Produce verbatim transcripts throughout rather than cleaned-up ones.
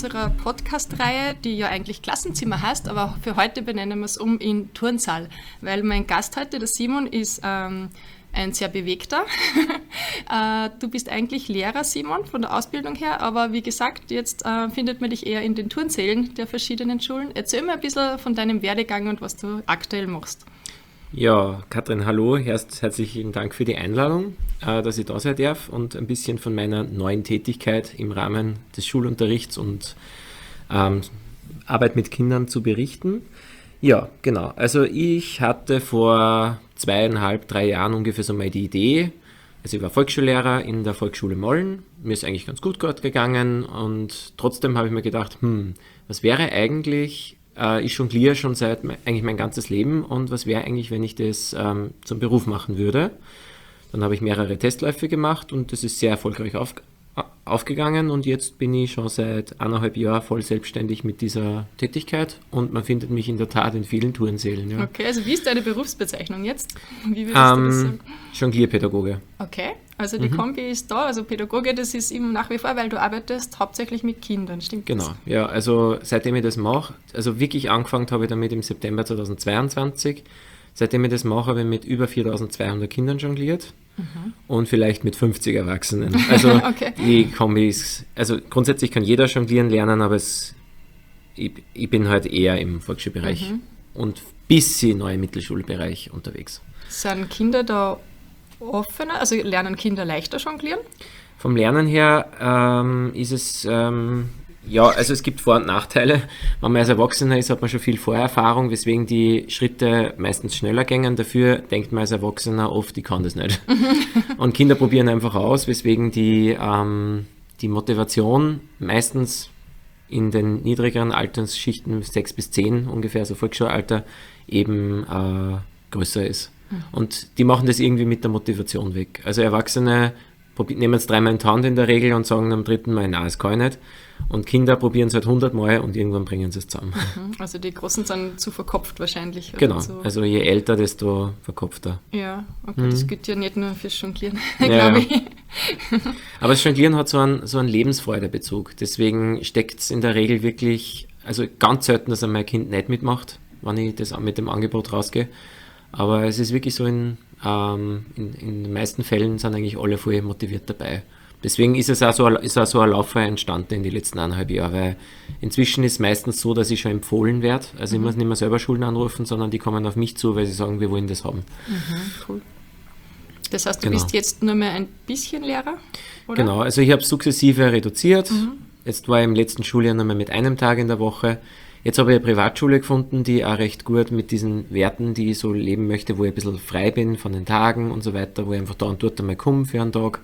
unserer Podcast-Reihe, die ja eigentlich Klassenzimmer heißt, aber für heute benennen wir es um in Turnsaal, weil mein Gast heute, der Simon, ist ähm, ein sehr bewegter. äh, du bist eigentlich Lehrer, Simon, von der Ausbildung her, aber wie gesagt, jetzt äh, findet man dich eher in den Turnsälen der verschiedenen Schulen. Erzähl mir ein bisschen von deinem Werdegang und was du aktuell machst. Ja, Katrin, hallo, erst herzlichen Dank für die Einladung, äh, dass ich da sein darf und ein bisschen von meiner neuen Tätigkeit im Rahmen des Schulunterrichts und ähm, Arbeit mit Kindern zu berichten. Ja, genau. Also ich hatte vor zweieinhalb, drei Jahren ungefähr so mal die Idee, also ich war Volksschullehrer in der Volksschule Molln, mir ist eigentlich ganz gut gegangen und trotzdem habe ich mir gedacht, hm, was wäre eigentlich... Ich jongliere schon seit me- eigentlich mein ganzes Leben und was wäre eigentlich, wenn ich das ähm, zum Beruf machen würde? Dann habe ich mehrere Testläufe gemacht und das ist sehr erfolgreich auf, aufgegangen und jetzt bin ich schon seit eineinhalb Jahren voll selbstständig mit dieser Tätigkeit und man findet mich in der Tat in vielen Turnsälen. Ja. Okay, also wie ist deine Berufsbezeichnung jetzt? Wie würdest Ähm, du das sagen? Jonglierpädagoge. Okay, also die Mhm. Kombi ist da, also Pädagoge, das ist immer nach wie vor, weil du arbeitest hauptsächlich mit Kindern, stimmt das? Genau, ja, also seitdem ich das mache, also wirklich angefangen habe ich damit im September zweitausendzweiundzwanzig. Seitdem ich das mache, habe ich mit über viertausendzweihundert Kindern jongliert Mhm. und vielleicht mit fünfzig Erwachsenen. Also Okay. die Kombi ist, also grundsätzlich kann jeder jonglieren lernen, aber es, ich, ich bin halt eher im Volksschulbereich Mhm. und bisschen neu im Mittelschulbereich unterwegs. Sind Kinder da offener, also lernen Kinder leichter jonglieren? Vom Lernen her ähm, ist es, ähm, ja, also es gibt Vor- und Nachteile. Wenn man als Erwachsener ist, hat man schon viel Vorerfahrung, weswegen die Schritte meistens schneller gehen. Dafür denkt man als Erwachsener oft, ich kann das nicht. Und Kinder probieren einfach aus, weswegen die, ähm, die Motivation meistens in den niedrigeren Altersschichten, sechs bis zehn ungefähr, so Volksschulalter, eben äh, größer ist. Und die machen das irgendwie mit der Motivation weg. Also Erwachsene probi- nehmen es dreimal in die Hand in der Regel und sagen am dritten Mal, nein, das kann ich nicht. Und Kinder probieren es halt hundertmal und irgendwann bringen sie es zusammen. Mhm. Also die Großen sind zu verkopft wahrscheinlich. Oder Genau, so. also je älter, desto verkopfter. Ja, okay, das gilt ja nicht nur fürs Jonglieren, Ja, glaube ja. ich. Aber das Jonglieren hat so einen, so einen Lebensfreudebezug. Deswegen steckt es in der Regel wirklich, also ganz selten, dass mein Kind nicht mitmacht, wenn ich das mit dem Angebot rausgehe. Aber es ist wirklich so, in, ähm, in, in den meisten Fällen sind eigentlich alle voll motiviert dabei. Deswegen ist es auch so, ist auch so ein Lauffeuer entstanden in den letzten eineinhalb Jahren, weil inzwischen ist es meistens so, dass ich schon empfohlen werde. Also ich muss nicht mehr selber Schulen anrufen, sondern die kommen auf mich zu, weil sie sagen, wir wollen das haben. Cool. Das heißt, du Genau. bist jetzt nur mehr ein bisschen Lehrer, oder? Genau, also ich habe sukzessive reduziert. Jetzt war ich im letzten Schuljahr noch mal mit einem Tag in der Woche. Jetzt habe ich eine Privatschule gefunden, die auch recht gut mit diesen Werten, die ich so leben möchte, wo ich ein bisschen frei bin von den Tagen und so weiter, wo ich einfach da und dort einmal komme für einen Tag,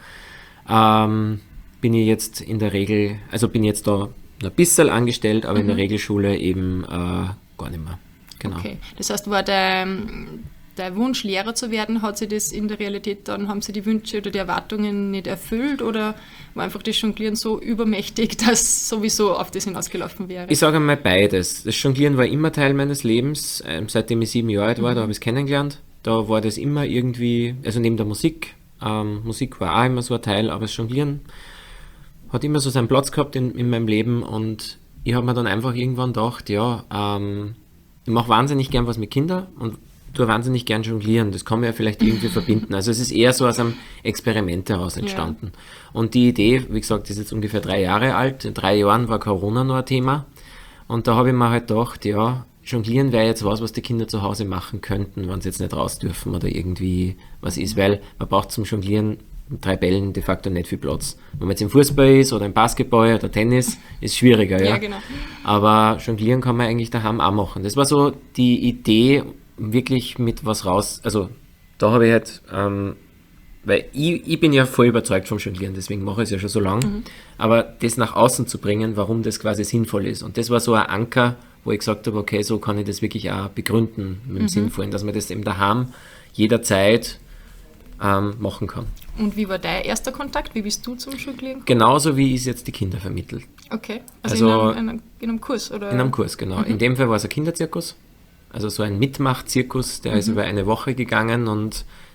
ähm, bin ich jetzt in der Regel, also bin jetzt da ein bisschen angestellt, aber in der Regelschule eben äh, gar nicht mehr. Genau. Okay, das heißt, war dein, dein Wunsch, Lehrer zu werden, hat sich das in der Realität dann, haben sie die Wünsche oder die Erwartungen nicht erfüllt oder war einfach das Jonglieren so übermächtig, dass sowieso auf das hinausgelaufen wäre? Ich sage einmal beides. Das Jonglieren war immer Teil meines Lebens, ähm, seitdem ich sieben Jahre alt war, da habe ich es kennengelernt. Da war das immer irgendwie, also neben der Musik, ähm, Musik war auch immer so ein Teil, aber das Jonglieren hat immer so seinen Platz gehabt in, in meinem Leben und ich habe mir dann einfach irgendwann gedacht, ja, ähm, ich mache wahnsinnig gern was mit Kindern und tue wahnsinnig gern jonglieren. Das kann man ja vielleicht irgendwie verbinden. Also es ist eher so aus einem Experiment heraus entstanden. Und die Idee, wie gesagt, ist jetzt ungefähr drei Jahre alt. In drei Jahren war Corona noch ein Thema. Und da habe ich mir halt gedacht, ja, jonglieren wäre jetzt was, was die Kinder zu Hause machen könnten, wenn sie jetzt nicht raus dürfen oder irgendwie was ist, weil man braucht zum Jonglieren mit drei Bällen de facto nicht viel Platz. Wenn man jetzt im Fußball ist oder im Basketball oder Tennis, ist schwieriger, ja. Ja, genau. Aber jonglieren kann man eigentlich daheim auch machen. Das war so die Idee, wirklich mit was raus, also da habe ich halt, ähm, weil ich, ich bin ja voll überzeugt vom Jonglieren, deswegen mache ich es ja schon so lange, Mhm. aber das nach außen zu bringen, warum das quasi sinnvoll ist. Und das war so ein Anker, wo ich gesagt habe, okay, so kann ich das wirklich auch begründen mit dem Sinnvollen, dass man das eben daheim jederzeit ähm, machen kann. Und wie war dein erster Kontakt? Wie bist du zum Jonglieren gekommen? Genauso wie ich es jetzt die Kinder vermittelt. Okay, also, Also- in, einem, in, einem, in einem Kurs, oder? In einem Kurs, genau. In dem Fall war es ein Kinderzirkus, also so ein Mitmachzirkus, der ist über eine Woche gegangen und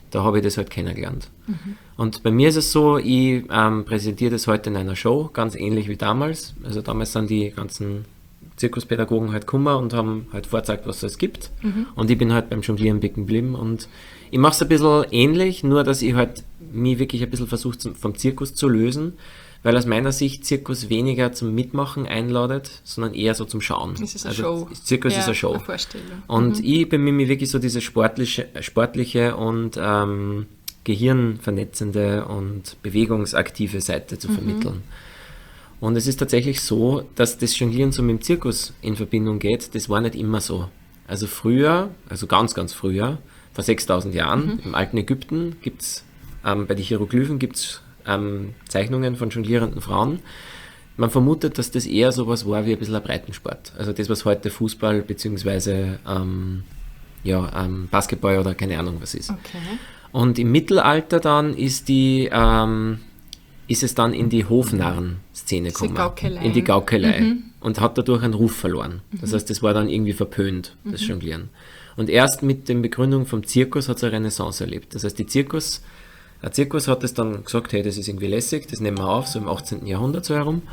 da habe ich das halt kennengelernt. Mhm. Und bei mir ist es so, ich ähm, präsentiere das heute in einer Show, ganz ähnlich wie damals. Also damals sind die ganzen Zirkuspädagogen halt gekommen und haben halt vorgezeigt, was es gibt. Mhm. Und ich bin halt beim Jonglieren bicken geblieben. Und ich mache es ein bisschen ähnlich, nur dass ich halt mich wirklich ein bisschen versuche vom Zirkus zu lösen, weil aus meiner Sicht Zirkus weniger zum Mitmachen einladet, sondern eher so zum Schauen. Es ist eine also Show. Zirkus ja, ist eine Show. Eine Vorstellung. Und mhm. ich bemühe mich wirklich so diese sportliche, sportliche und ähm, gehirnvernetzende und bewegungsaktive Seite zu vermitteln. Mhm. Und es ist tatsächlich so, dass das Jonglieren so mit dem Zirkus in Verbindung geht. Das war nicht immer so. Also früher, also ganz, ganz früher, vor sechstausend Jahren, mhm. im alten Ägypten gibt es, ähm, bei den Hieroglyphen gibt es ähm, Zeichnungen von jonglierenden Frauen. Man vermutet, dass das eher sowas war wie ein bisschen ein Breitensport. Also das, was heute Fußball bzw. Ähm, ja, ähm, Basketball oder keine Ahnung was ist. Okay. Und im Mittelalter dann ist die ähm, ist es dann in die Hofnarren-Szene gekommen. In die Gaukelei. Mhm. Und hat dadurch einen Ruf verloren. Das heißt, das war dann irgendwie verpönt, das mhm. Jonglieren. Und erst mit der Begründung vom Zirkus hat es eine Renaissance erlebt. Das heißt, die Zirkus, der Zirkus hat es dann gesagt, hey, das ist irgendwie lässig, das nehmen wir auf, so im achtzehnten Jahrhundert so herum.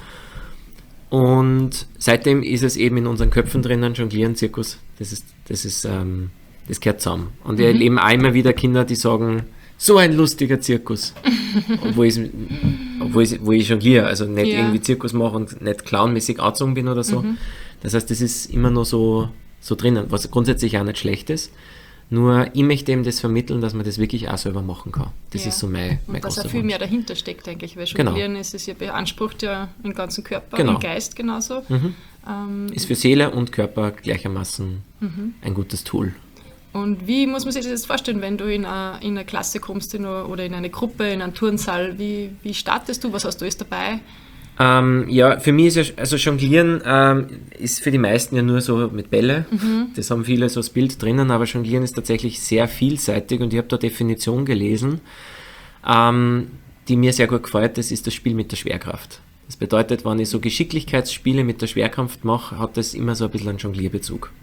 Und seitdem ist es eben in unseren Köpfen drinnen, Jonglieren, Zirkus, das ist, das ist, ähm, das gehört zusammen. Und wir mhm. erleben auch immer wieder Kinder, die sagen, so ein lustiger Zirkus. obwohl, ich, obwohl, ich, wo ich jongliere, also nicht ja. irgendwie Zirkus mache und nicht clownmäßig angezogen bin oder so. Mhm. Das heißt, das ist immer nur so, so drinnen, was grundsätzlich auch nicht schlecht ist. Nur ich möchte eben das vermitteln, dass man das wirklich auch selber machen kann. Das ja. ist so mein, mein Und dass auch viel Wunsch. Mehr dahinter steckt, denke ich. Weil Jonglieren genau. ist es ja beansprucht ja den ganzen Körper, genau. den Geist genauso. Mhm. Ähm, ist für Seele und Körper gleichermaßen mhm. ein gutes Tool. Und wie muss man sich das jetzt vorstellen, wenn du in eine, in eine Klasse kommst in eine, oder in eine Gruppe, in einen Turnsaal? Wie, wie startest du? Was hast du alles dabei? Ähm, ja, für mich ist ja, also Jonglieren ähm, ist für die meisten ja nur so mit Bälle. Mhm. Das haben viele so das Bild drinnen, aber Jonglieren ist tatsächlich sehr vielseitig und ich habe da eine Definition gelesen, ähm, die mir sehr gut gefällt. Das ist das Spiel mit der Schwerkraft. Das bedeutet, wenn ich so Geschicklichkeitsspiele mit der Schwerkraft mache, hat das immer so ein bisschen einen Jonglierbezug.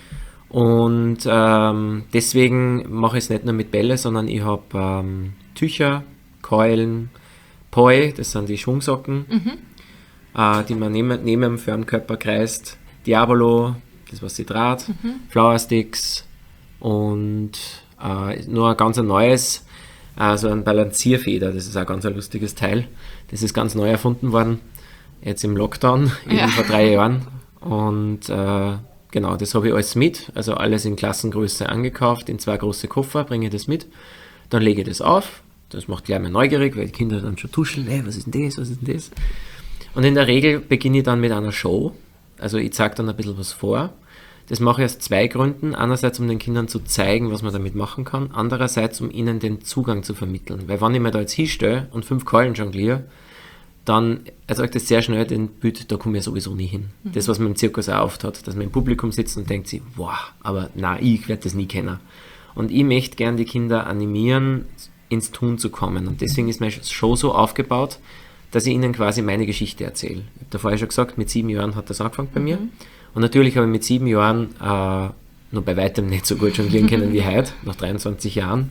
Und ähm, deswegen mache ich es nicht nur mit Bälle, sondern ich habe ähm, Tücher, Keulen, Poi, das sind die Schwungsocken, mhm. äh, die man neben, neben dem Firmenkörper kreist, Diabolo, das was sie draht, mhm. Flower Sticks und äh, nur ein ganz neues, äh, so ein Balancierfeder, das ist auch ganz ein lustiges Teil. Das ist ganz neu erfunden worden, jetzt im Lockdown, eben ja. vor drei Jahren. Und äh, genau, das habe ich alles mit, also alles in Klassengröße angekauft, in zwei große Koffer bringe ich das mit, dann lege ich das auf, das macht gleich mal neugierig, weil die Kinder dann schon tuscheln, hey, was ist denn das, was ist denn das? Und in der Regel beginne ich dann mit einer Show, also ich zeige dann ein bisschen was vor. Das mache ich aus zwei Gründen, einerseits um den Kindern zu zeigen, was man damit machen kann, andererseits um ihnen den Zugang zu vermitteln, weil wenn ich mir da jetzt hinstelle und fünf Keulen jongliere, dann erzeugt das sehr schnell den Bild, da komme ich sowieso nie hin. Mhm. Das, was man im Zirkus auch oft hat, dass man im Publikum sitzt und denkt sich, wow, aber nein, ich werde das nie kennen. Und ich möchte gern die Kinder animieren, ins Tun zu kommen. Und deswegen ist meine Show so aufgebaut, dass ich ihnen quasi meine Geschichte erzähle. Ich habe da vorher schon gesagt, mit sieben Jahren hat das angefangen bei mir. Und natürlich habe ich mit sieben Jahren äh, nur bei weitem nicht so gut jonglieren können wie heute, nach dreiundzwanzig Jahren.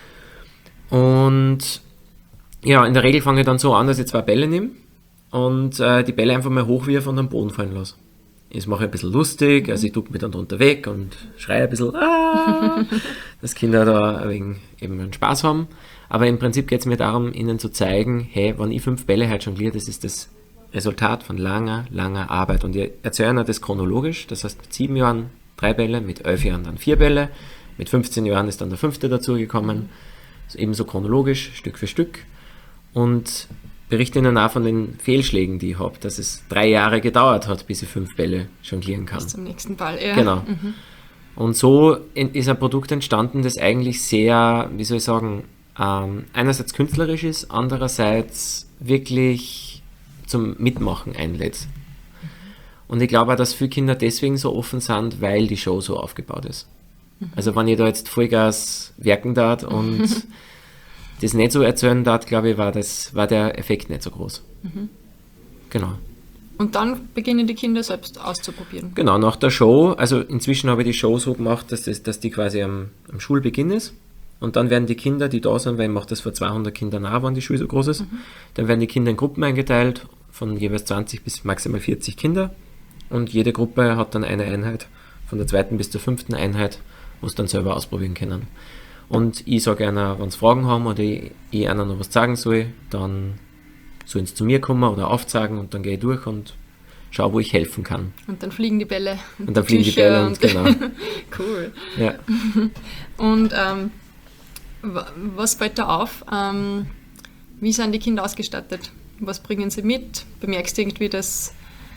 Und ja, in der Regel fange ich dann so an, dass ich zwei Bälle nehme und äh, die Bälle einfach mal hochwirf und am Boden fallen lasse. Das mache ich ein bisschen lustig, also ich tue mich dann drunter weg und schreie ein bisschen, ah, dass Kinder da ein wenig eben einen Spaß haben. Aber im Prinzip geht es mir darum, ihnen zu zeigen, hey, wenn ich fünf Bälle halt jongliere, das ist das Resultat von langer, langer Arbeit. Und ich erzähle ihnen das chronologisch, das heißt mit sieben Jahren drei Bälle, mit elf Jahren dann vier Bälle, mit fünfzehn Jahren ist dann der fünfte dazugekommen, also ebenso chronologisch, Stück für Stück. Und berichte ihnen auch von den Fehlschlägen, die ich habe, dass es drei Jahre gedauert hat, bis ich fünf Bälle jonglieren kann. Bis zum nächsten Ball, ja. Genau. Mhm. Und so ist ein Produkt entstanden, das eigentlich sehr, wie soll ich sagen, ähm, einerseits künstlerisch ist, andererseits wirklich zum Mitmachen einlädt. Und ich glaube auch, dass viele Kinder deswegen so offen sind, weil die Show so aufgebaut ist. Mhm. Also wenn ich da jetzt Vollgas werken darf und das nicht so erzählen darf, glaube ich, war, das, war der Effekt nicht so groß. Mhm. Genau. Und dann beginnen die Kinder selbst auszuprobieren. Genau, nach der Show, also inzwischen habe ich die Show so gemacht, dass, das, dass die quasi am, am Schulbeginn ist. und dann werden die Kinder, die da sind, weil ich mache das vor zweihundert Kindern auch, wenn die Schule so groß ist, mhm. dann werden die Kinder in Gruppen eingeteilt, von jeweils zwanzig bis maximal vierzig Kinder, und jede Gruppe hat dann eine Einheit, von der zweiten bis zur fünften Einheit, wo sie dann selber ausprobieren können. Und ich sage einer, wenn sie Fragen haben oder ich, ich einer noch was sagen soll, dann sollen sie zu mir kommen oder aufzeigen, und dann gehe ich durch und schaue, wo ich helfen kann. Und dann fliegen die Bälle. Und, und dann fliegen Tücher die Bälle, und, und genau. Cool. Ja. Und ähm, was fällt da auf? Ähm, wie sind die Kinder ausgestattet? Was bringen sie mit? Bemerkst du irgendwie, dass,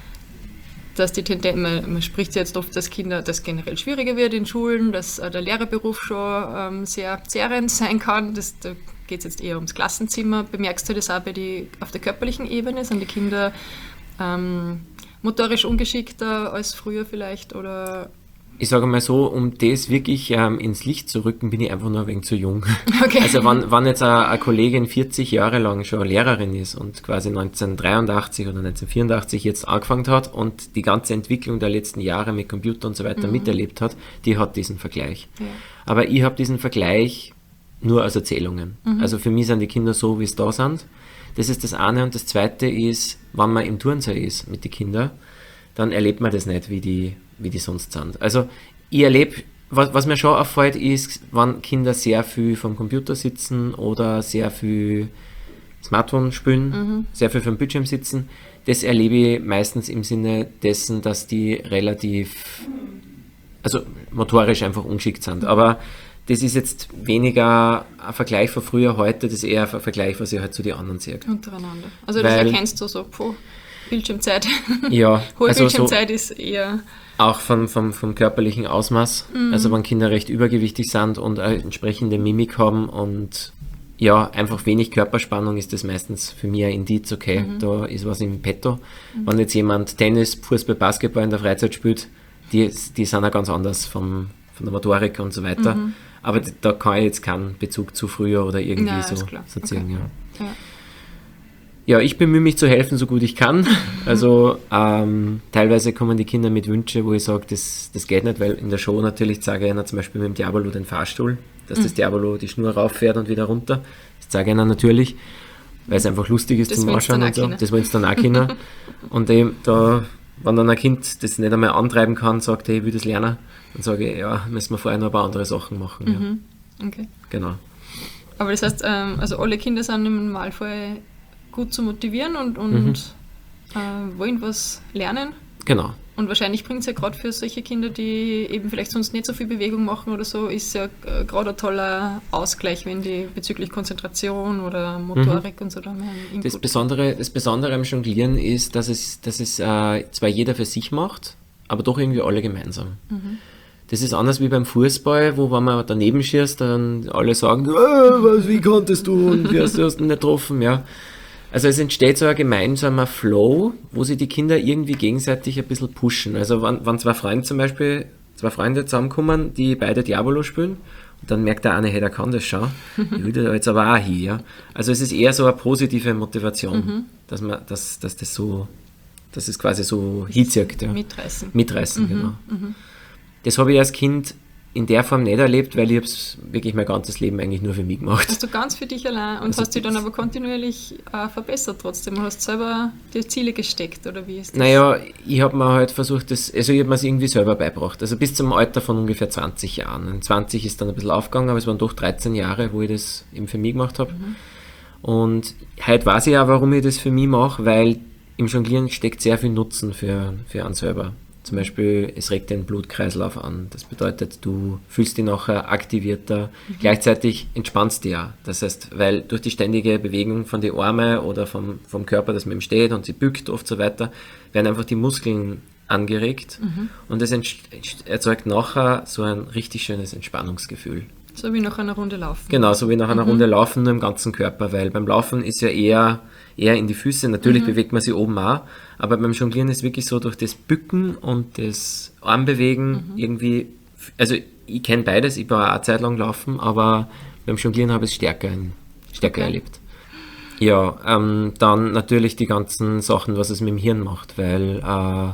dass die Tendenz, man, man spricht jetzt oft, dass Kinder, das generell schwieriger wird in Schulen, dass äh, der Lehrerberuf schon ähm, sehr zehrend sein kann. Das, da geht es jetzt eher ums Klassenzimmer. Bemerkst du das auch bei die, auf der körperlichen Ebene? Sind die Kinder ähm, motorisch ungeschickter als früher vielleicht? Oder? Ich sage mal so, um das wirklich ähm, ins Licht zu rücken, bin ich einfach nur ein wenig zu jung. Okay. Also wenn, wenn jetzt eine, eine Kollegin vierzig Jahre lang schon Lehrerin ist und quasi neunzehnhundertdreiundachtzig oder neunzehnhundertvierundachtzig jetzt angefangen hat und die ganze Entwicklung der letzten Jahre mit Computer und so weiter mhm. miterlebt hat, die hat diesen Vergleich. Ja. Aber ich habe diesen Vergleich nur als Erzählungen. Mhm. Also für mich sind die Kinder so, wie es da sind. Das ist das eine. Und das zweite ist, wenn man im Turnsaal ist mit den Kindern, dann erlebt man das nicht, wie die, wie die sonst sind. Also ich erlebe, was, was mir schon auffällt, ist, wenn Kinder sehr viel vom Computer sitzen oder sehr viel Smartphone spielen, mhm. sehr viel vom Bildschirm sitzen, das erlebe ich meistens im Sinne dessen, dass die relativ, also motorisch einfach ungeschickt sind. Aber das ist jetzt weniger ein Vergleich von früher, heute, das ist eher ein Vergleich, was ich halt zu den anderen sehe. Untereinander. Also das Weil, erkennst du so, puh, Bildschirmzeit. Ja. Hohe also Bildschirmzeit so ist eher... Auch vom, vom, vom körperlichen Ausmaß. Mhm. Also wenn Kinder recht übergewichtig sind und eine entsprechende Mimik haben und ja, einfach wenig Körperspannung, ist das meistens für mich ein Indiz, okay, mhm. da ist was im Petto. Mhm. Wenn jetzt jemand Tennis, Fußball, Basketball in der Freizeit spielt, die, die sind ja ganz anders vom, von der Motorik und so weiter. Mhm. Aber da kann ich jetzt keinen Bezug zu früher oder irgendwie ja, so, so ziehen. Okay. Ja. Ja. ja, ich bemühe mich zu helfen, so gut ich kann. Also ähm, teilweise kommen die Kinder mit Wünschen, wo ich sage, das, das geht nicht, weil in der Show natürlich zeige ich ihnen zum Beispiel mit dem Diabolo den Fahrstuhl, dass mhm. das Diabolo die Schnur rauffährt und wieder runter. Das zeige ich ihnen natürlich, weil es einfach lustig ist das zum Anschauen und so. Das wollen sie dann auch können. Und eben da, wenn dann ein Kind das nicht einmal antreiben kann, sagt, hey, ich will das lernen, dann sage ich, ja, müssen wir vorher noch ein paar andere Sachen machen. Mhm. Ja. Okay. Genau. Aber das heißt, ähm, also alle Kinder sind im Normalfall gut zu motivieren und, und mhm. äh, wollen was lernen. Genau. Und wahrscheinlich bringt es ja gerade für solche Kinder, die eben vielleicht sonst nicht so viel Bewegung machen oder so, ist ja äh, gerade ein toller Ausgleich, wenn die bezüglich Konzentration oder Motorik mhm. und so da mehr Input. Das Besondere, das Besondere am Jonglieren ist, dass es, dass es äh, zwar jeder für sich macht, aber doch irgendwie alle gemeinsam. Mhm. Das ist anders wie beim Fußball, wo wenn man daneben schießt, dann alle sagen, äh, was, wie konntest du und wie hast du das nicht getroffen, ja. Also es entsteht so ein gemeinsamer Flow, wo sich die Kinder irgendwie gegenseitig ein bisschen pushen. Also wenn, wenn zwei Freunde zum Beispiel, zwei Freunde zusammenkommen, die beide Diabolo spielen, und dann merkt der eine, hey, der kann das schon, ich will da jetzt aber auch hier. Ja. Also es ist eher so eine positive Motivation, mhm. dass man, dass, dass das so, dass es quasi so hinzieht. Ja. Mitreißen. Mitreißen, mhm. genau. Mhm. Das habe ich als Kind in der Form nicht erlebt, weil ich habe es wirklich mein ganzes Leben eigentlich nur für mich gemacht. Hast du ganz für dich allein und also hast dich dann aber kontinuierlich äh, verbessert trotzdem und hast selber dir Ziele gesteckt, oder wie ist das? Naja, ich habe mir halt versucht, das, also ich habe mir es irgendwie selber beigebracht. Also bis zum Alter von ungefähr zwanzig Jahren. In zwanzig ist dann ein bisschen aufgegangen, aber es waren doch dreizehn Jahre, wo ich das eben für mich gemacht habe. Mhm. Und heute weiß ich auch, warum ich das für mich mache, weil im Jonglieren steckt sehr viel Nutzen für, für einen selber. Zum Beispiel, es regt den Blutkreislauf an. Das bedeutet, du fühlst dich nachher aktivierter. Mhm. Gleichzeitig entspannst du ja. Das heißt, weil durch die ständige Bewegung von den Armen oder vom, vom Körper, dass man eben steht und sie bückt oft so weiter, werden einfach die Muskeln angeregt. Mhm. Und das erzeugt nachher so ein richtig schönes Entspannungsgefühl. So wie nach einer Runde laufen. Genau, so wie nach einer mhm. Runde laufen, nur im ganzen Körper, weil beim Laufen ist ja eher, eher in die Füße, natürlich mhm. bewegt man sich oben auch, aber beim Jonglieren ist wirklich so durch das Bücken und das Armbewegen mhm. irgendwie, also ich kenne beides, ich war auch eine Zeit lang laufen, aber beim Jonglieren habe ich es stärker, stärker okay. erlebt. Ja, ähm, dann natürlich die ganzen Sachen, was es mit dem Hirn macht, weil äh,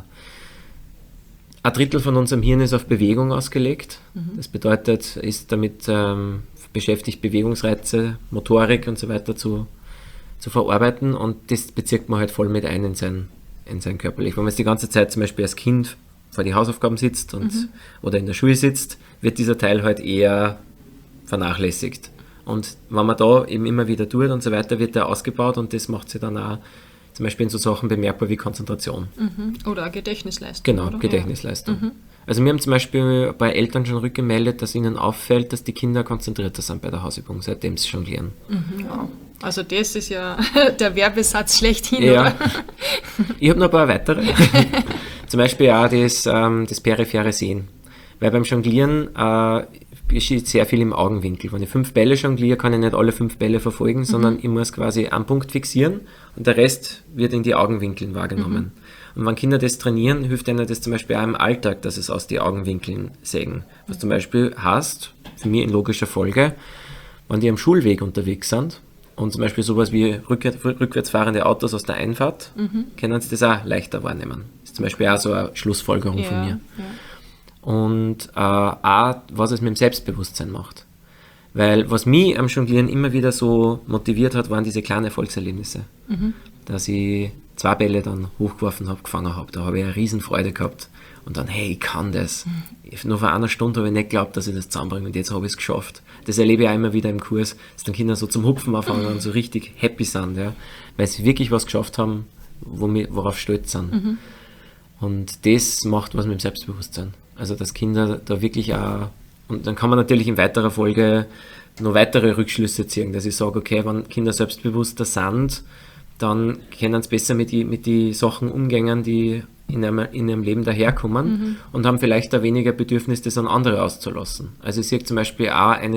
ein Drittel von unserem Hirn ist auf Bewegung ausgelegt. Mhm. Das bedeutet, ist damit ähm, beschäftigt, Bewegungsreize, Motorik und so weiter zu, zu verarbeiten und das bezirkt man halt voll mit ein in sein, in sein Körperlich. Wenn man jetzt die ganze Zeit zum Beispiel als Kind vor die Hausaufgaben sitzt und, mhm. oder in der Schule sitzt, wird dieser Teil halt eher vernachlässigt. Und wenn man da eben immer wieder tut und so weiter, wird der ausgebaut und das macht sich dann auch zum Beispiel in so Sachen bemerkbar wie Konzentration. Mhm. Oder auch Gedächtnisleistung. Genau, oder? Gedächtnisleistung. Ja. Mhm. Also wir haben zum Beispiel bei Eltern schon rückgemeldet, dass ihnen auffällt, dass die Kinder konzentrierter sind bei der Hausübung, seitdem sie jonglieren. Mhm, wow. Also das ist ja der Werbesatz schlechthin, ja. oder? Ich habe noch ein paar weitere. Zum Beispiel auch das, ähm, das periphere Sehen. Weil beim Jonglieren äh, geschieht sehr viel im Augenwinkel. Wenn ich fünf Bälle jongliere, kann ich nicht alle fünf Bälle verfolgen, mhm. sondern ich muss quasi einen Punkt fixieren und der Rest wird in die Augenwinkeln wahrgenommen. Mhm. Und wenn Kinder das trainieren, hilft ihnen das zum Beispiel auch im Alltag, dass es aus die Augenwinkeln sägen. Was zum Beispiel heißt, für mich in logischer Folge, wenn die am Schulweg unterwegs sind und zum Beispiel sowas wie rückwärts, rückwärts fahrende Autos aus der Einfahrt, mhm. können sie das auch leichter wahrnehmen. Das ist zum Beispiel auch so eine Schlussfolgerung ja, von mir. Ja. Und äh, auch, was es mit dem Selbstbewusstsein macht. Weil was mich am Jonglieren immer wieder so motiviert hat, waren diese kleinen Erfolgserlebnisse. Mhm. Dass ich zwei Bälle dann hochgeworfen habe, gefangen habe. Da habe ich eine riesen Freude gehabt. Und dann, hey, ich kann das. Mhm. Nur vor einer Stunde habe ich nicht geglaubt, dass ich das zusammenbringe und jetzt habe ich es geschafft. Das erlebe ich auch immer wieder im Kurs, dass dann Kinder so zum Hupfen anfangen und so richtig happy sind, ja, weil sie wirklich was geschafft haben, worauf stolz sind. Mhm. Und das macht was mit dem Selbstbewusstsein. Also dass Kinder da wirklich auch, und dann kann man natürlich in weiterer Folge noch weitere Rückschlüsse ziehen, dass ich sage, okay, wenn Kinder selbstbewusster sind, dann können sie besser mit die, mit die Sachen umgehen, die in einem, in ihrem Leben daherkommen mhm. und haben vielleicht da weniger Bedürfnis, das an andere auszulassen. Also ich sehe zum Beispiel auch eine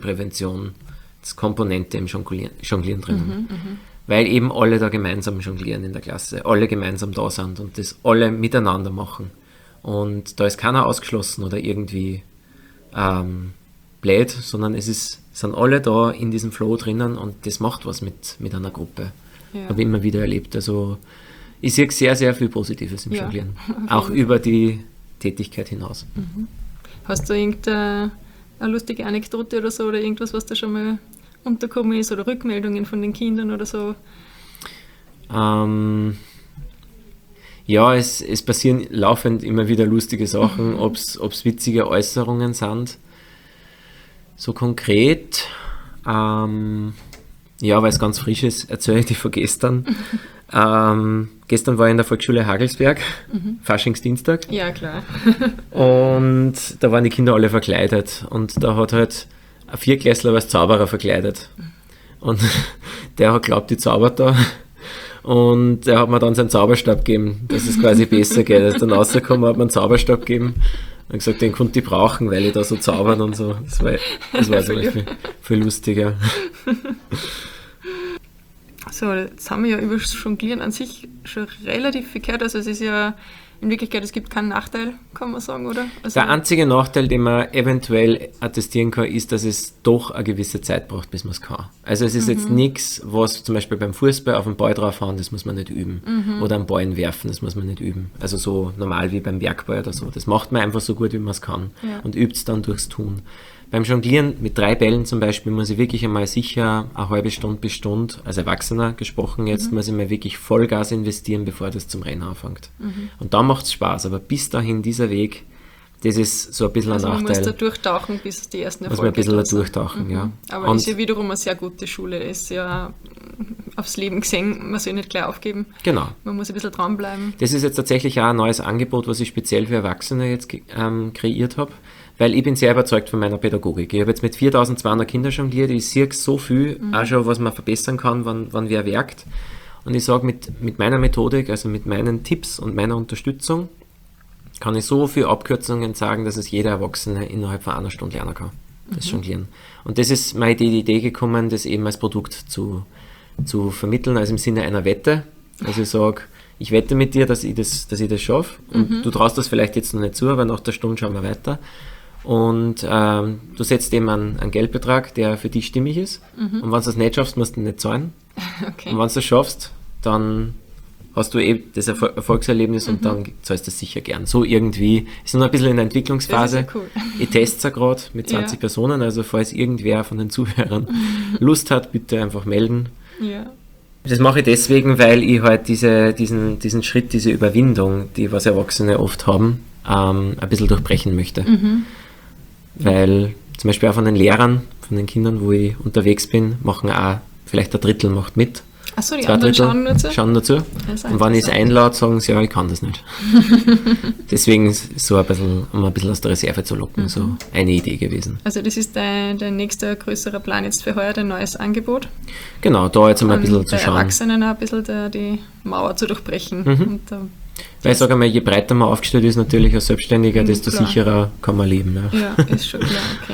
Mobbing-Präventionskomponente im Jonglieren, Jonglieren drinnen. Mhm, mhm. Weil eben alle da gemeinsam jonglieren in der Klasse, alle gemeinsam da sind und das alle miteinander machen. Und da ist keiner ausgeschlossen oder irgendwie ähm, blöd, sondern es ist, sind alle da in diesem Flow drinnen und das macht was mit, mit einer Gruppe. Ja. Habe ich immer wieder erlebt. Also ich sehe sehr, sehr viel Positives im ja, Jonglieren. Auch über die Tätigkeit hinaus. Mhm. Hast du irgendeine eine lustige Anekdote oder so oder irgendwas, was da schon mal unterkommen ist oder Rückmeldungen von den Kindern oder so? Ähm... Ja, es, es passieren laufend immer wieder lustige Sachen, ob es witzige Äußerungen sind. So konkret, ähm, ja, weil es ganz frisch ist, erzähle ich dir von gestern. ähm, gestern war ich in der Volksschule Hagelsberg, mhm. Faschingsdienstag. Ja, klar. Und da waren die Kinder alle verkleidet und da hat halt ein Vierklässler als Zauberer verkleidet. Und der hat glaubt, die zaubert da. Und er hat mir dann seinen Zauberstab gegeben, dass es quasi besser geht. Als dann rausgekommen hat mir einen Zauberstab gegeben und gesagt, den konnte ich brauchen, weil ich da so zaubern und so. Das war, das war so viel, viel lustiger. So, jetzt haben wir ja über das Jonglieren an sich schon relativ viel gehört. Also es ist ja in Wirklichkeit, es gibt keinen Nachteil, kann man sagen, oder? Also der einzige Nachteil, den man eventuell attestieren kann, ist, dass es doch eine gewisse Zeit braucht, bis man es kann. Also es ist mhm. jetzt nichts, was zum Beispiel beim Fußball auf den Ball draufhauen, das muss man nicht üben. Mhm. Oder am Ballen werfen, das muss man nicht üben. Also so normal wie beim Bergball oder so. Das macht man einfach so gut, wie man es kann. Ja. Und übt es dann durchs Tun. Beim Jonglieren mit drei Bällen zum Beispiel muss ich wirklich einmal sicher eine halbe Stunde bis Stunde, als Erwachsener gesprochen jetzt, mhm. muss ich mal wirklich Vollgas investieren, bevor das zum Rennen anfängt. Mhm. Und da macht es Spaß, aber bis dahin dieser Weg, das ist so ein bisschen also ein Nachteil. Man muss da durchtauchen, bis die ersten Erfolge muss man ein bisschen da durchtauchen, mhm. ja. Aber es ist ja wiederum eine sehr gute Schule, ist ja aufs Leben gesehen, man soll nicht gleich aufgeben. Genau. Man muss ein bisschen dranbleiben. Das ist jetzt tatsächlich auch ein neues Angebot, was ich speziell für Erwachsene jetzt ähm, kreiert habe. Weil ich bin sehr überzeugt von meiner Pädagogik. Ich habe jetzt mit viertausendzweihundert Kindern jongliert, ich sehe so viel, mhm. auch schon, was man verbessern kann, wann, wann wer werkt. Und ich sage, mit, mit meiner Methodik, also mit meinen Tipps und meiner Unterstützung, kann ich so viele Abkürzungen sagen, dass es jeder Erwachsene innerhalb von einer Stunde lernen kann, das mhm. Jonglieren. Und das ist mir die Idee gekommen, das eben als Produkt zu, zu vermitteln, also im Sinne einer Wette. Also ich sage, ich wette mit dir, dass ich das, dass ich das schaffe. Und mhm. du traust das vielleicht jetzt noch nicht zu, aber nach der Stunde schauen wir weiter. Und ähm, du setzt eben einen, einen Geldbetrag, der für dich stimmig ist. Mhm. Und wenn du es nicht schaffst, musst du nicht zahlen. Okay. Und wenn du es schaffst, dann hast du eben das Erfol- Erfolgserlebnis mhm. und dann zahlst du das sicher gern. So irgendwie, ist noch ein bisschen in der Entwicklungsphase. Das ist ja cool. Ich teste es ja gerade mit zwanzig ja. Personen, also falls irgendwer von den Zuhörern Lust hat, bitte einfach melden. Ja. Das mache ich deswegen, weil ich halt diese, diesen, diesen Schritt, diese Überwindung, die was Erwachsene oft haben, ähm, ein bisschen durchbrechen möchte. Mhm. Weil zum Beispiel auch von den Lehrern, von den Kindern, wo ich unterwegs bin, machen auch, vielleicht ein Drittel macht mit. Achso, die Zwei anderen Drittel schauen nur zu? Schauen dazu. Und wenn ich es einlade, sagen sie, ja, ich kann das nicht. Deswegen ist so ein bisschen, um ein bisschen aus der Reserve zu locken, mhm. so eine Idee gewesen. Also das ist dein, dein nächster größerer Plan jetzt für heuer, dein neues Angebot? Genau, da jetzt mal ein bisschen zu schauen. Erwachsenen auch ein bisschen der, die Mauer zu durchbrechen. Mhm. Und, uh, Weil ich sage einmal, je breiter man aufgestellt ist, natürlich als Selbstständiger, desto klar. sicherer kann man leben. Ja, ja ist schon klar, okay.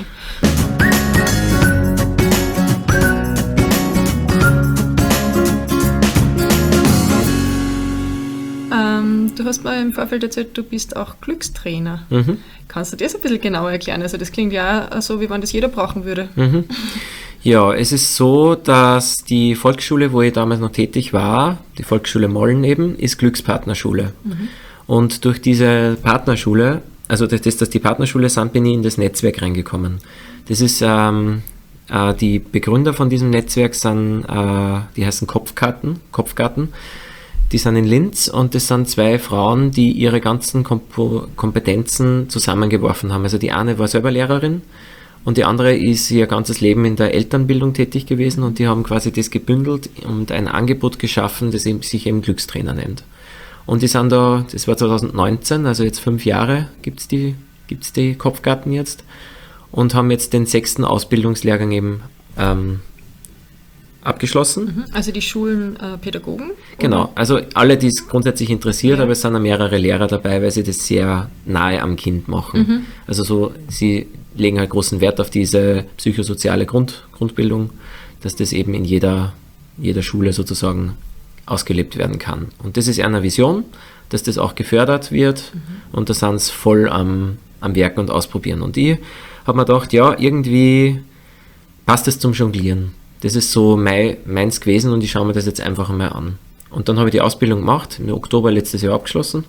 Du hast mir im Vorfeld erzählt, du bist auch Glückstrainer. Mhm. Kannst du das ein bisschen genauer erklären? Also das klingt ja auch so, wie wenn das jeder brauchen würde. Mhm. Ja, es ist so, dass die Volksschule, wo ich damals noch tätig war, die Volksschule Molln eben, ist Glückspartnerschule. Mhm. Und durch diese Partnerschule, also durch das, dass die Partnerschule sind, bin ich in das Netzwerk reingekommen. Das ist, ähm, äh, die Begründer von diesem Netzwerk sind, äh, die heißen Kopfgarten, Kopfgarten. Die sind in Linz und das sind zwei Frauen, die ihre ganzen Kompo- Kompetenzen zusammengeworfen haben. Also die eine war selber Lehrerin und die andere ist ihr ganzes Leben in der Elternbildung tätig gewesen und die haben quasi das gebündelt und ein Angebot geschaffen, das eben, sich eben Glückstrainer nennt. Und die sind da, das war zwanzig neunzehn, also jetzt fünf Jahre gibt's die, gibt's die Kopfgarten jetzt und haben jetzt den sechsten Ausbildungslehrgang eben ähm, abgeschlossen. Also die Schulen äh, Pädagogen? Genau, oder? also alle, die es grundsätzlich interessiert, ja. aber es sind auch mehrere Lehrer dabei, weil sie das sehr nahe am Kind machen. Mhm. Also so, sie legen halt großen Wert auf diese psychosoziale Grund, Grundbildung, dass das eben in jeder, jeder Schule sozusagen ausgelebt werden kann. Und das ist eher eine Vision, dass das auch gefördert wird mhm. und da sind sie voll am, am Werken und Ausprobieren. Und ich habe mir gedacht, ja, irgendwie passt es zum Jonglieren. Das ist so mein, meins gewesen und ich schaue mir das jetzt einfach mal an. Und dann habe ich die Ausbildung gemacht, im Oktober letztes Jahr abgeschlossen.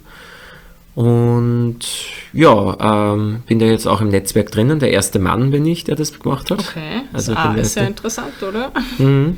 Und ja, ähm, bin da jetzt auch im Netzwerk drinnen. Der erste Mann bin ich, der das gemacht hat. Okay, also das ist sehr interessant, oder? Mhm.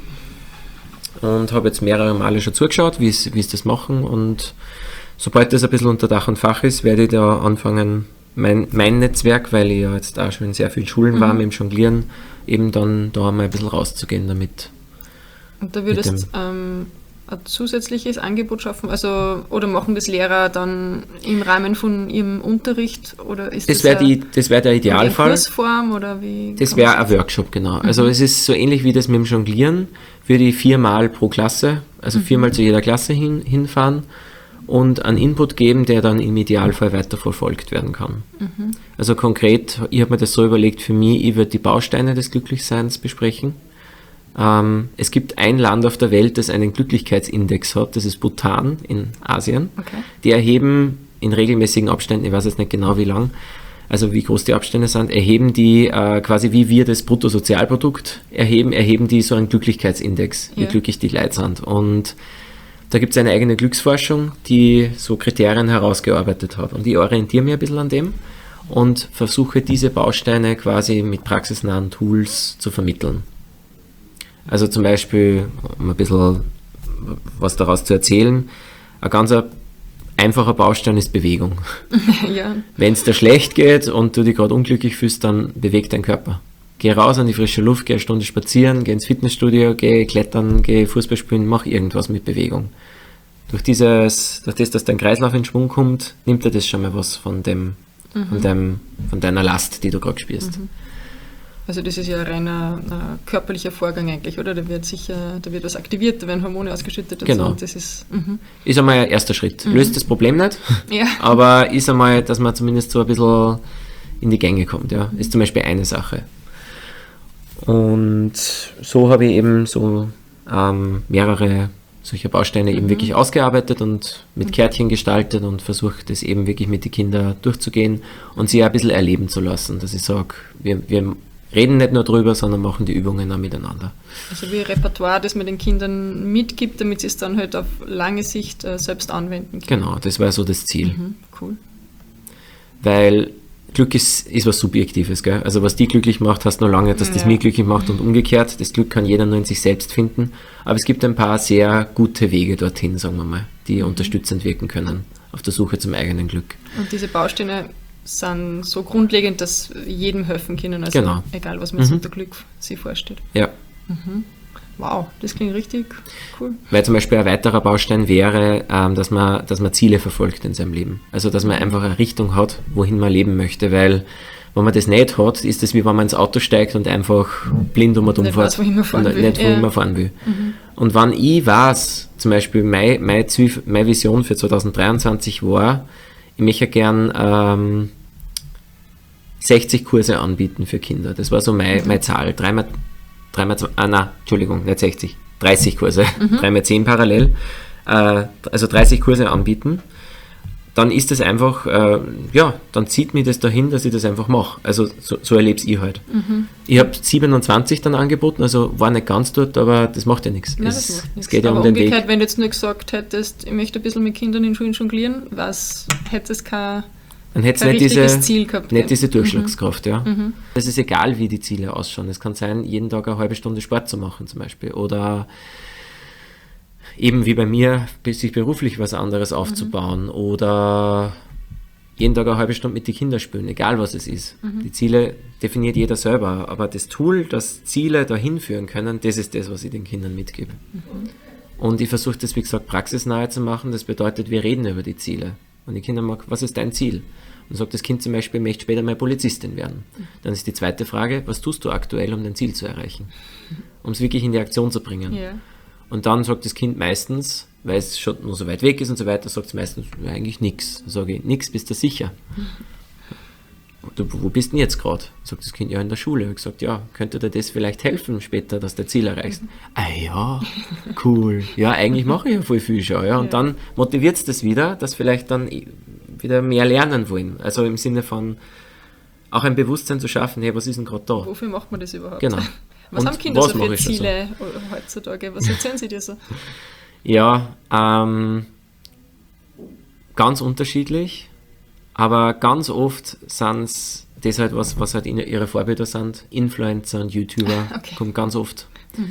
Und habe jetzt mehrere Male schon zugeschaut, wie sie das machen. Und sobald das ein bisschen unter Dach und Fach ist, werde ich da anfangen, mein, mein Netzwerk, weil ich ja jetzt auch schon in sehr vielen Schulen mhm. war mit dem Jonglieren, eben dann da mal ein bisschen rauszugehen damit. Und da würdest du ähm, ein zusätzliches Angebot schaffen? Also, oder machen das Lehrer dann im Rahmen von ihrem Unterricht? Oder ist das wäre wär der Idealfall. In Kursform oder wie? Das wäre ein Workshop, genau. Mhm. Also es ist so ähnlich wie das mit dem Jonglieren, würde ich viermal pro Klasse, also mhm. viermal zu jeder Klasse hin, hinfahren und einen Input geben, der dann im Idealfall weiter verfolgt werden kann. Mhm. Also konkret, ich habe mir das so überlegt, für mich, ich würde die Bausteine des Glücklichseins besprechen. Ähm, es gibt ein Land auf der Welt, das einen Glücklichkeitsindex hat, das ist Bhutan in Asien. Okay. Die erheben in regelmäßigen Abständen, ich weiß jetzt nicht genau wie lang, also wie groß die Abstände sind, erheben die äh, quasi wie wir das Bruttosozialprodukt erheben, erheben die so einen Glücklichkeitsindex, wie ja. glücklich die Leute sind. Und da gibt es eine eigene Glücksforschung, die so Kriterien herausgearbeitet hat. Und ich orientiere mich ein bisschen an dem und versuche diese Bausteine quasi mit praxisnahen Tools zu vermitteln. Also zum Beispiel, um ein bisschen was daraus zu erzählen, ein ganz einfacher Baustein ist Bewegung. Ja. Wenn es dir schlecht geht und du dich gerade unglücklich fühlst, dann beweg deinen Körper. Geh raus an die frische Luft, geh eine Stunde spazieren, geh ins Fitnessstudio, geh klettern, geh Fußball spielen, mach irgendwas mit Bewegung. Durch dieses, durch das, dass dein Kreislauf in Schwung kommt, nimmt er das schon mal was von dem, mhm. von dem, von deiner Last, die du gerade spürst. Mhm. Also das ist ja ein reiner äh, körperlicher Vorgang eigentlich, oder? Da wird sicher, da wird was aktiviert, da werden Hormone ausgeschüttet und genau. so. Und das ist, mhm. ist einmal ein erster Schritt. Mhm. Löst das Problem nicht, ja. aber ist einmal, dass man zumindest so ein bisschen in die Gänge kommt. Ja. Ist zum Beispiel eine Sache. Und so habe ich eben so ähm, mehrere solcher Bausteine mhm. eben wirklich ausgearbeitet und mit mhm. Kärtchen gestaltet und versucht, das eben wirklich mit den Kindern durchzugehen und sie ein bisschen erleben zu lassen. Dass ich sage, wir, wir reden nicht nur drüber, sondern machen die Übungen auch miteinander. Also wie ein Repertoire, das man den Kindern mitgibt, damit sie es dann halt auf lange Sicht äh, selbst anwenden können. Genau, das war so das Ziel. Mhm, cool. Weil Glück ist, ist was Subjektives, gell? Also was die glücklich macht, heißt noch lange, dass das Ja. mich glücklich macht und umgekehrt. Das Glück kann jeder nur in sich selbst finden. Aber es gibt ein paar sehr gute Wege dorthin, sagen wir mal, die unterstützend wirken können auf der Suche zum eigenen Glück. Und diese Bausteine sind so grundlegend, dass jedem helfen können, also Genau. egal, was man sich unter Glück sich vorstellt. Ja, Wow, das klingt richtig cool. weil zum Beispiel ein weiterer Baustein wäre, ähm, dass man, dass man Ziele verfolgt in seinem Leben. Also dass man einfach eine Richtung hat, wohin man leben möchte, weil wenn man das nicht hat, ist das wie wenn man ins Auto steigt und einfach blind um und um Nicht fährt weiß, wohin man fahren und will. nicht wohin Ja. man fahren will. Und wenn ich weiß, zum Beispiel mein, mein Ziel, meine Vision für zwanzig dreiundzwanzig war, ich möchte gern ähm, sechzig Kurse anbieten für Kinder. Das war so meine, meine Zahl. Dreimal, dreimal, ah nein, Entschuldigung, nicht sechzig, dreißig Kurse, dreimal zehn parallel, äh, also dreißig Kurse anbieten. Dann ist das einfach, äh, ja, dann zieht mich das dahin, dass ich das einfach mache. Also so, so erlebe ich heute. Ich habe siebenundzwanzig dann angeboten, also war nicht ganz dort, aber das macht ja nichts. Nein, es, das macht es nichts. geht ja Aber um den umgekehrt, Weg. wenn du jetzt nur gesagt hättest, ich möchte ein bisschen mit Kindern in Schulen jonglieren, was hätte es kein, Dann hätte kein es nicht richtiges diese, Ziel gehabt. nicht gell? diese Durchschlagskraft, ja. Es ist egal, wie die Ziele ausschauen. Es kann sein, jeden Tag eine halbe Stunde Sport zu machen zum Beispiel oder eben wie bei mir, sich beruflich was anderes aufzubauen oder jeden Tag eine halbe Stunde mit den Kindern spielen, egal was es ist. Die Ziele definiert jeder selber, aber das Tool, das Ziele dahin führen können, das ist das, was ich den Kindern mitgebe. Und ich versuche das, wie gesagt, praxisnahe zu machen. Das bedeutet, wir reden über die Ziele. Und die Kinder mag, was ist dein Ziel? Und sagt das Kind zum Beispiel, ich möchte später mal Polizistin werden. Dann ist die zweite Frage, was tust du aktuell, um dein Ziel zu erreichen? Um es wirklich in die Aktion zu bringen. Ja. Und dann sagt das Kind meistens, weil es schon nur so weit weg ist und so weiter, sagt es meistens, ja, eigentlich nichts. Dann sage ich, nix, bist du sicher? Du, wo bist du denn jetzt gerade? Sagt das Kind, ja, in der Schule. Ich habe gesagt, ja, könnte dir das vielleicht helfen später, dass du dein Ziel erreichst? Ah ja, cool. Ja, eigentlich mache ich ja voll viel schon. Ja. Und Ja. dann motiviert es das wieder, dass vielleicht dann wieder mehr lernen wollen. Also im Sinne von auch ein Bewusstsein zu schaffen, hey, was ist denn gerade da? Wofür macht man das überhaupt? Genau. Was Und haben Kinder was so mache für ich da so? Ziele heutzutage? Was erzählen sie dir so? Ja, ähm, ganz unterschiedlich, aber ganz oft sind es das halt, was, was halt ihre Vorbilder sind, Influencer und YouTuber, Okay. kommt ganz oft.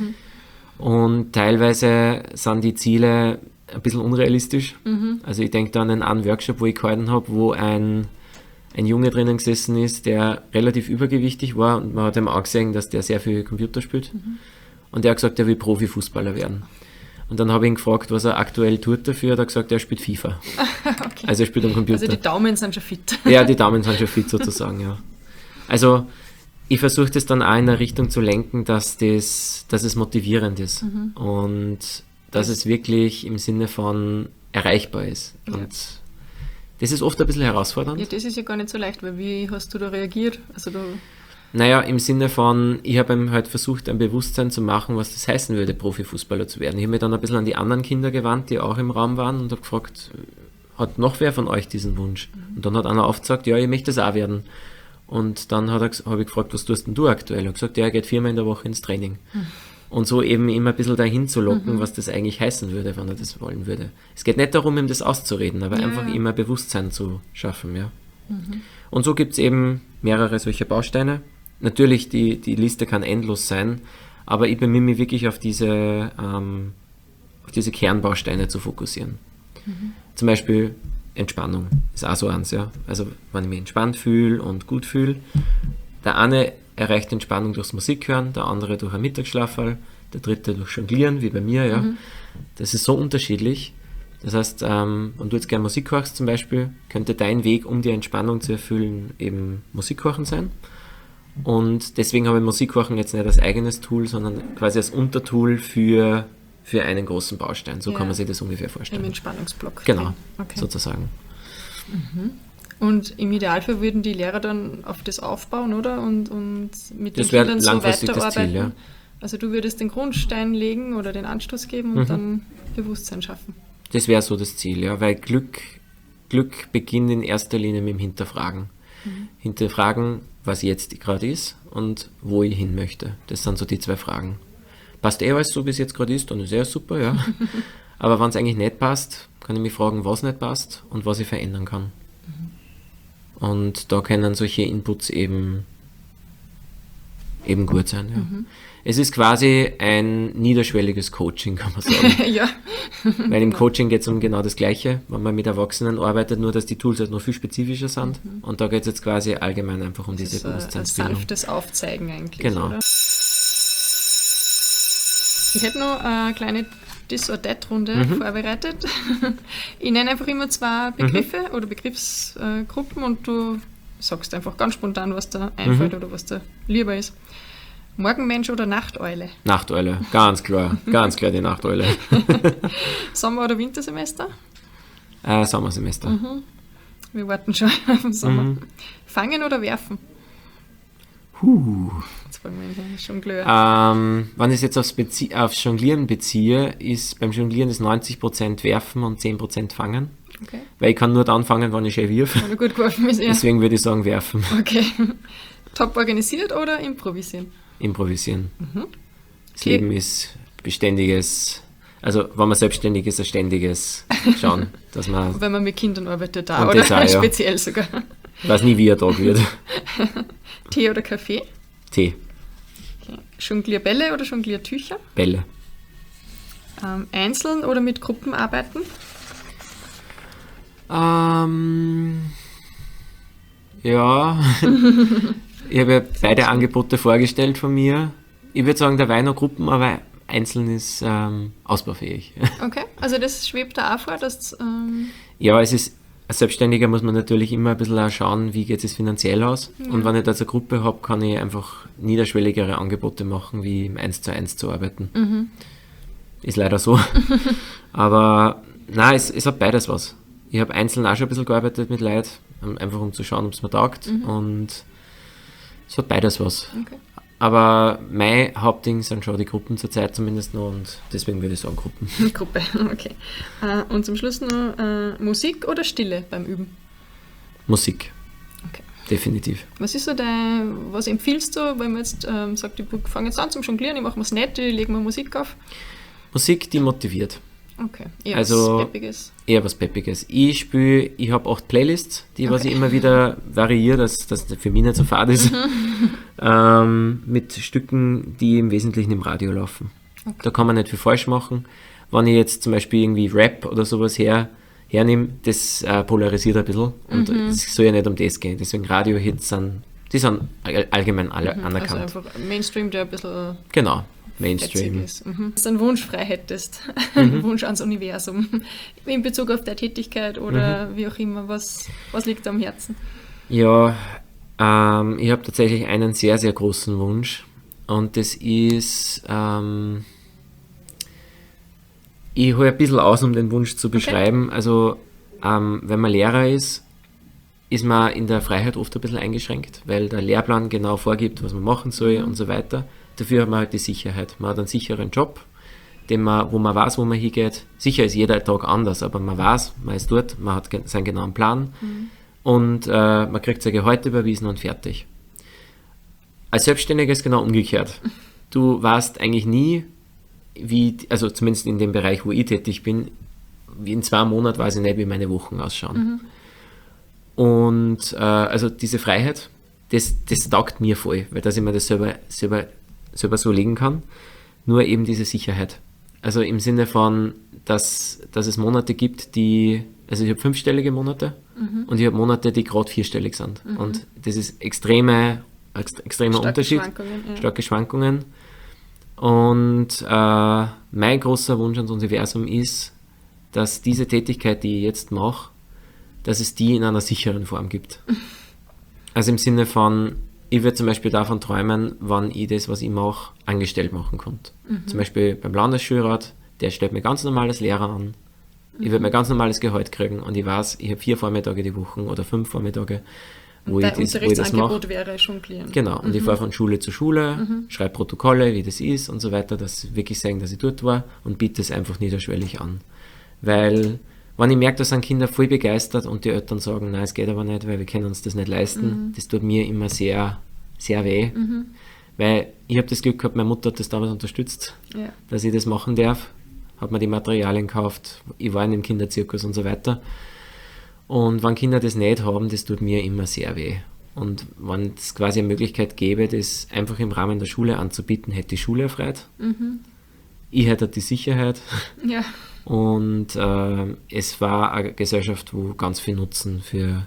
Und teilweise sind die Ziele ein bisschen unrealistisch. Also ich denke da an einen Workshop, wo ich gehalten habe, wo ein, ein Junge drinnen gesessen ist, der relativ übergewichtig war und man hat ihm angesehen, dass der sehr viel Computer spielt. Und der hat gesagt, er will Profifußballer werden. Und dann habe ich ihn gefragt, was er aktuell tut dafür. Er hat gesagt, er spielt FIFA. Okay. Also er spielt am Computer. Also die Daumen sind schon fit. Ja, die Daumen sind schon fit sozusagen, ja. Also ich versuche das dann auch in eine Richtung zu lenken, dass, das, dass es motivierend ist und dass es wirklich im Sinne von erreichbar ist. Ja. Und das ist oft ein bisschen herausfordernd. Ja, das ist ja gar nicht so leicht, weil wie hast du da reagiert? Also du, Naja, im Sinne von, ich habe ihm halt versucht, ein Bewusstsein zu machen, was das heißen würde, Profifußballer zu werden. Ich habe mich dann ein bisschen an die anderen Kinder gewandt, die auch im Raum waren und habe gefragt, hat noch wer von euch diesen Wunsch? Und dann hat einer aufgesagt, ja, ich möchte das auch werden. Und dann hat er, ges- habe ich gefragt, was tust denn du aktuell? Er hat gesagt, ja, er geht viermal in der Woche ins Training. Und so eben immer ein bisschen dahin zu locken, was das eigentlich heißen würde, wenn er das wollen würde. Es geht nicht darum, ihm das auszureden, aber Ja, einfach ja. immer Bewusstsein zu schaffen, ja. Und so gibt es eben mehrere solche Bausteine. Natürlich, die, die Liste kann endlos sein, aber ich bemühe mich wirklich auf diese, ähm, auf diese Kernbausteine zu fokussieren. Zum Beispiel Entspannung ist auch so eins, ja. Also wenn ich mich entspannt fühle und gut fühle, der eine erreicht Entspannung durchs Musik hören, der andere durch ein Mittagsschlafall, der dritte durch Jonglieren, wie bei mir, ja. Das ist so unterschiedlich. Das heißt, ähm, wenn du jetzt gerne Musik hörst zum Beispiel, könnte dein Weg, um die Entspannung zu erfüllen, eben Musik hören sein. Und deswegen habe ich Musikhören jetzt nicht als eigenes Tool, sondern quasi als Untertool für, für einen großen Baustein. So Ja. kann man sich das ungefähr im vorstellen. Entspannungsblock. Genau, drin. Okay. sozusagen. Und im Idealfall würden die Lehrer dann auf das aufbauen, oder? Und, und mit Das den wäre Kindern so langfristig das weiterarbeiten. Ziel, ja. Also du würdest den Grundstein legen oder den Anstoß geben und Mhm. dann Bewusstsein schaffen. Das wäre so das Ziel, ja, weil Glück, Glück beginnt in erster Linie mit dem Hinterfragen. Mhm. Hinterfragen, was jetzt gerade ist und wo ich hin möchte. Das sind so die zwei Fragen. Passt eh alles so, wie es jetzt gerade ist, dann ist eh super, ja. Aber wenn es eigentlich nicht passt, kann ich mich fragen, was nicht passt und was ich verändern kann. Mhm. Und da können solche Inputs eben, eben gut sein. Ja. Mhm. Es ist quasi ein niederschwelliges Coaching, kann man sagen. Ja. Weil im Coaching geht es um genau das Gleiche, wenn man mit Erwachsenen arbeitet, nur dass die Tools halt noch viel spezifischer sind. Mhm. Und da geht es jetzt quasi allgemein einfach um das diese Bewusstseinsbildung. Ein sanftes Aufzeigen eigentlich, genau. Oder? Ich hätte noch eine kleine Dis- oder Dat-Runde mhm. vorbereitet. Ich nenne einfach immer zwei Begriffe mhm. oder Begriffsgruppen und du sagst einfach ganz spontan, was da einfällt mhm. oder was da lieber ist. Morgenmensch oder Nachteule? Nachteule, ganz klar. Ganz klar die Nachteule. Sommer- oder Wintersemester? Äh, Sommersemester. Mhm. Wir warten schon auf den Sommer. Mhm. Fangen oder werfen? Huh. Jetzt fragen wir ihn Jongleur. Ähm, wenn ich es jetzt aufs, Bezie- aufs Jonglieren beziehe, ist beim Jonglieren ist neunzig Prozent werfen und zehn Prozent fangen. Okay. Weil ich kann nur dann fangen, wenn ich schön wirf. Wenn du gut geworfen ist, ja. Deswegen würde ich sagen werfen. Okay. Top organisiert oder improvisieren? Improvisieren. Mhm. Das okay. Leben ist beständiges, also wenn man selbstständig ist, ein ständiges Schauen, dass man... Wenn man mit Kindern arbeitet da, oder? Auch, ja. Speziell sogar. Ich weiß nie, wie er Tag wird. Tee oder Kaffee? Tee. Okay. Jonglierbälle oder Jongliertücher? Bälle. Ähm, einzeln oder mit Gruppen arbeiten? Ähm, ja, ich habe ja beide Angebote vorgestellt von mir. Ich würde sagen, der Wein Gruppen, aber einzeln ist ähm, ausbaufähig. Okay, also das schwebt da auch vor, dass... Ähm ja, es ist, als Selbstständiger muss man natürlich immer ein bisschen auch schauen, wie geht es finanziell aus. Ja. Und wenn ich da jetzt eine Gruppe habe, kann ich einfach niederschwelligere Angebote machen, wie im eins zu eins zu arbeiten. Mhm. Ist leider so. Aber nein, es, es hat beides was. Ich habe einzeln auch schon ein bisschen gearbeitet mit Leuten, einfach um zu schauen, ob es mir taugt. Mhm. Und es hat beides was. Okay. Aber mein Hauptding sind schon die Gruppen zurzeit zumindest noch und deswegen würde ich sagen Gruppen. Gruppe, okay. Uh, und zum Schluss noch uh, Musik oder Stille beim Üben? Musik. Okay. Definitiv. Was ist so dein, was empfiehlst du, wenn man jetzt ähm, sagt, ich fange jetzt an zum Jonglieren, ich mache es nicht, ich lege mir Musik auf? Musik, die motiviert. Okay, eher also was Peppiges. Eher was Peppiges. Ich spiele, ich habe acht Playlists, die okay. was ich immer wieder variiere, dass das für mich nicht so fad ist, ähm, mit Stücken, die im Wesentlichen im Radio laufen. Okay. Da kann man nicht viel falsch machen. Wenn ich jetzt zum Beispiel irgendwie Rap oder sowas her, hernehme, das äh, polarisiert ein bisschen und mhm. es soll ja nicht um das gehen. Deswegen Radio-Hits sind, die sind allgemein alle mhm. anerkannt. Also einfach Mainstream, der ein bisschen... Genau. Mainstream. Ist. Mhm. Wenn du einen Wunsch frei hättest, einen mhm. Wunsch ans Universum, in Bezug auf deine Tätigkeit oder mhm. wie auch immer, was, was liegt am Herzen? Ja, ähm, ich habe tatsächlich einen sehr, sehr großen Wunsch und das ist, ähm, ich hole ein bisschen aus, um den Wunsch zu beschreiben. Okay. Also, ähm, wenn man Lehrer ist, ist man in der Freiheit oft ein bisschen eingeschränkt, weil der Lehrplan genau vorgibt, was man machen soll mhm. und so weiter. Dafür hat man halt die Sicherheit. Man hat einen sicheren Job, den man, wo man weiß, wo man hingeht. Sicher ist jeder Tag anders, aber man weiß, man ist dort, man hat seinen genauen Plan mhm. und äh, man kriegt sein Gehalt überwiesen und fertig. Als Selbstständiger ist es genau umgekehrt. Du weißt eigentlich nie, wie, also zumindest in dem Bereich, wo ich tätig bin, wie in zwei Monaten weiß ich nicht, wie meine Wochen ausschauen. Mhm. Und äh, also diese Freiheit, das, das taugt mir voll, weil dass ich mir das selber, selber selber so legen kann, nur eben diese Sicherheit. Also im Sinne von, dass, dass es Monate gibt, die, also ich habe fünfstellige Monate mhm. und ich habe Monate, die gerade vierstellig sind. Mhm. Und das ist extreme, ext, extremer starke Unterschied, Schwankungen, ja. starke Schwankungen. Und äh, mein großer Wunsch ans Universum ist, dass diese Tätigkeit, die ich jetzt mache, dass es die in einer sicheren Form gibt. Also im Sinne von, ich würde zum Beispiel davon träumen, wann ich das, was ich mache, angestellt machen konnte. Mhm. Zum Beispiel beim Landesschulrat, der stellt mir ganz normales Lehrer an. Mhm. Ich würde mir ganz normales Gehalt kriegen und ich weiß, ich habe vier Vormittage die Woche oder fünf Vormittage, wo, ich das, wo ich das mache. Wäre jonglieren. Genau, und mhm. ich fahre von Schule zu Schule, mhm. schreibe Protokolle, wie das ist und so weiter, dass wirklich sagen, dass ich dort war und biete es einfach niederschwellig an. Weil wenn ich merke, da sind Kinder voll begeistert und die Eltern sagen, nein, es geht aber nicht, weil wir können uns das nicht leisten, mhm. das tut mir immer sehr, sehr weh. Mhm. Weil ich habe das Glück gehabt, meine Mutter hat das damals unterstützt, ja. dass ich das machen darf. Hat mir die Materialien gekauft, ich war in dem Kinderzirkus und so weiter. Und wenn Kinder das nicht haben, das tut mir immer sehr weh. Und wenn es quasi eine Möglichkeit gäbe, das einfach im Rahmen der Schule anzubieten, hätte die Schule erfreut. Mhm. Ich hätte die Sicherheit. Ja. Und äh, es war eine Gesellschaft, wo ganz viel Nutzen für,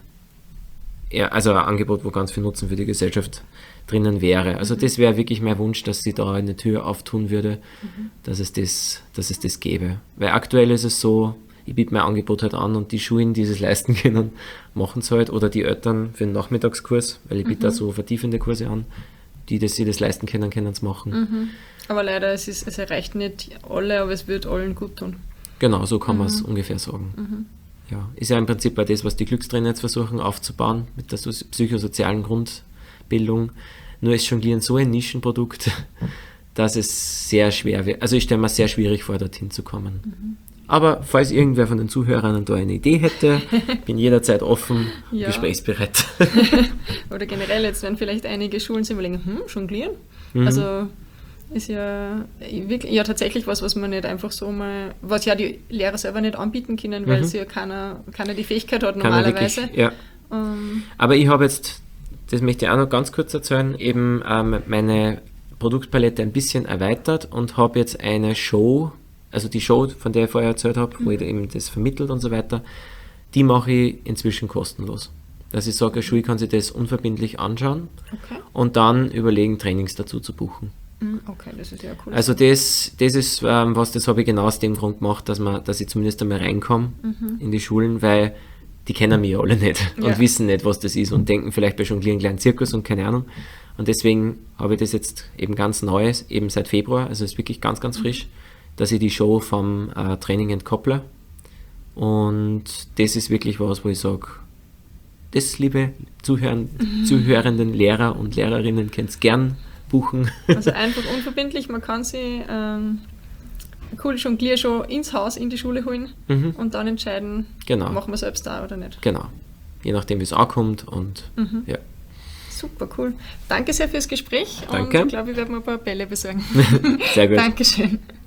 ja, also ein Angebot, wo ganz viel Nutzen für die Gesellschaft drinnen wäre. Also mhm. das wäre wirklich mein Wunsch, dass sie da eine Tür auftun würde, mhm. dass es das, dass es das gäbe. Weil aktuell ist es so, ich biete mein Angebot halt an und die Schulen, die es leisten können, machen es halt. Oder die Eltern für den Nachmittagskurs, weil ich biete mhm. da so vertiefende Kurse an, die das, die das leisten können, können es machen. Mhm. Aber leider, es, ist, es erreicht nicht alle, aber es wird allen gut tun. Genau, so kann mhm. man es ungefähr sagen. Mhm. Ja, ist ja im Prinzip auch das, was die Glückstrainer jetzt versuchen aufzubauen, mit der psychosozialen Grundbildung. Nur ist Jonglieren so ein Nischenprodukt, dass es sehr schwer wird. Also ich stelle mir sehr schwierig vor, dorthin zu kommen. Mhm. Aber falls irgendwer von den Zuhörern da eine Idee hätte, bin jederzeit offen, ja. gesprächsbereit. Oder generell, jetzt werden vielleicht einige Schulen sich überlegen, hm, Jonglieren? Mhm. Also ist ja wirklich, ja tatsächlich was, was man nicht einfach so mal, was ja die Lehrer selber nicht anbieten können, weil mhm. sie ja keiner, keiner die Fähigkeit hat normalerweise. Wirklich, ja. um, Aber ich habe jetzt, das möchte ich auch noch ganz kurz erzählen, eben ähm, meine Produktpalette ein bisschen erweitert und habe jetzt eine Show, also die Show, von der ich vorher erzählt habe, mhm. wo ich eben das vermittelt und so weiter, die mache ich inzwischen kostenlos. Dass ich sage, eine Schule kann sich das unverbindlich anschauen okay. und dann überlegen, Trainings dazu zu buchen. Okay, das ist ja cool. Also das, das ist ähm, was, das habe ich genau aus dem Grund gemacht, dass, man, dass ich zumindest einmal reinkomme mhm. in die Schulen, weil die kennen mich alle nicht und ja. wissen nicht, was das ist und denken vielleicht bei Jonglieren kleinen Zirkus und keine Ahnung. Und deswegen habe ich das jetzt eben ganz Neues, eben seit Februar, also ist wirklich ganz, ganz frisch, dass ich die Show vom äh, Training entkopple. Und das ist wirklich was, wo ich sage, das, liebe Zuhören, mhm. zuhörenden Lehrer und Lehrerinnen, könnt ihr gern buchen. Also einfach unverbindlich, man kann sie ähm, eine coole Jongliershow ins Haus, in die Schule holen mhm. und dann entscheiden, genau. machen wir selbst da oder nicht. Genau, je nachdem wie es ankommt und mhm. ja. Super, cool. Danke sehr fürs Gespräch. Danke. Und ich glaube, ich werde mir ein paar Bälle besorgen. Sehr gut. Dankeschön.